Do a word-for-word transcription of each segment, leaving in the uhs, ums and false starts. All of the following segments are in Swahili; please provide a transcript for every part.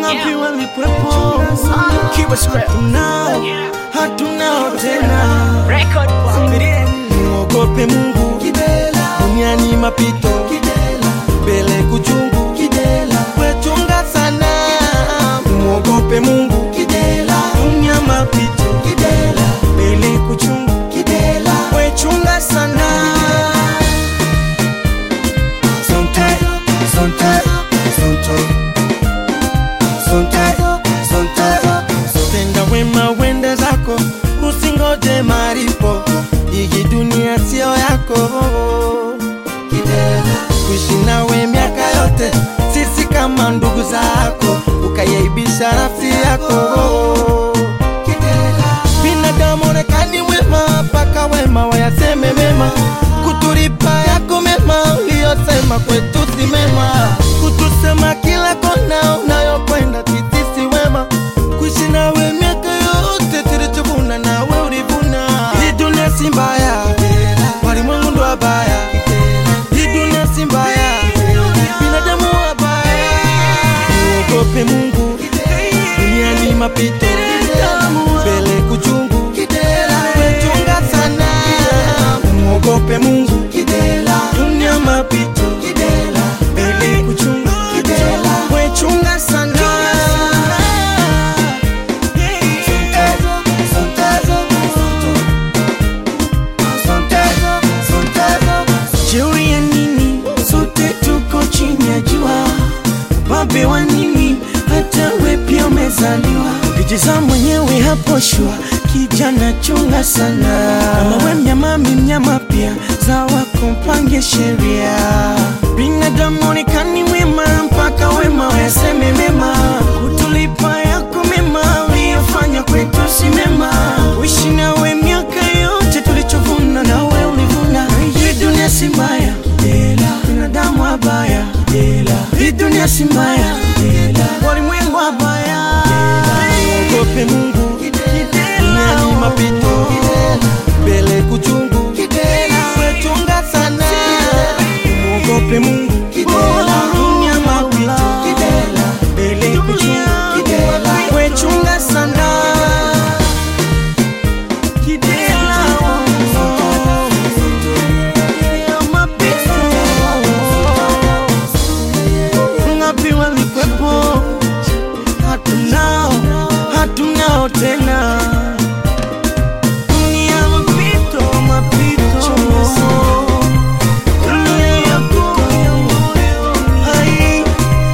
Ngapi walikuwepo, hatunao, hatunao tena. Muogope Mungu, duniani mapito, mbele kuchungu, wechunga sana. Muogope Mungu, dunia mapito, mbele kuchungu, wechunga sana. Sontai, sontai, sontai, sontai, sontai. Tenda wema wende zako, usingoje maripo. Hii dunia sio yako. Kuishi nawe miaka yote, sisi kama ndugu zako, ukayaibisha nafsi yako. Binadamu onekani wema, paka wema wayaseme mema. Kutulipa yako mema, uliyosema kwetu si mema. Kutusema kila kona unayokwenda sisi si wema. Kuishi nawe miaka yote, tulichovuna nawe ulivuna. Hii dunia si mbaya, walimwengu ndo wabaya. Hii dunia si mbaya, binadamu wabaya. Muogope Mungu, duniani mapito, mbele kuchungu, wechunga sana. Muogope Mungu, dunia mapito, mbele kuchungu, wechunga sana. Jeuri ya nini, sote tuko chini ya jua. Babe wa nini, hata we pia umezaliwa. Ukijiza mwenyewe hapo shua, kijana chunga sana. Kama we mnyama mi mnyama pia, zawa kumpange sheria. Binadamu onekani wema, mpaka wema wayaseme mema. Kutulipa yako mema, uliyofanya kwetu si mema. Uishi nawe miaka yote, tulichovuna nawe ulivuna. Hii dunia si mbaya, binadamu wabaya. Hii dunia si mbaya, walimwengu wabaya. Muogope Mungu, duniani mapito, mbele kuchungu, wechunga sana. Muogope Mungu, dunia mapito, mbele kuchungu, wechunga sana. Ngapi walikuwepo, hatunao, hatunao tena. Dunia mapito, mapito, dunia hai,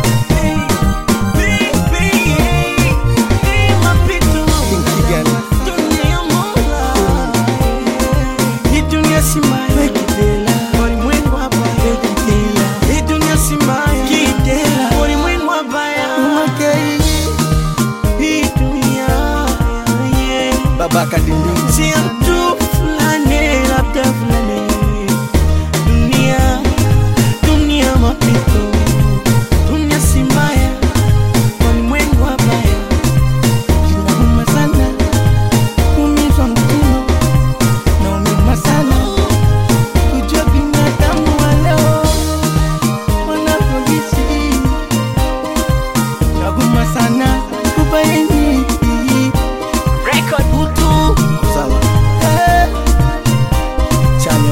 mapito, dunia mola. Hii dunia si mbaya, walimwengu wabaya. Hii dunia si mbaya, walimwengu wabaya. Hii dunia, yeah. Baba Kadindi, si mtu fulani, labda fulani. Dunia, dunia mapito, dunia si mbaya, walimwengu wabaya. Inauma sana, kuumizwa mkono, nauma sana kujua binadamu wa leo wanavyoishi. Inauma sana kubaini utu sawa. Hey. Chanyo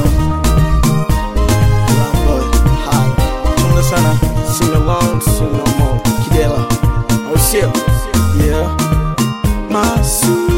Lamboy, hi. Chunga sana, sing along, sing no more. Kidela, oh shit, yeah. Masu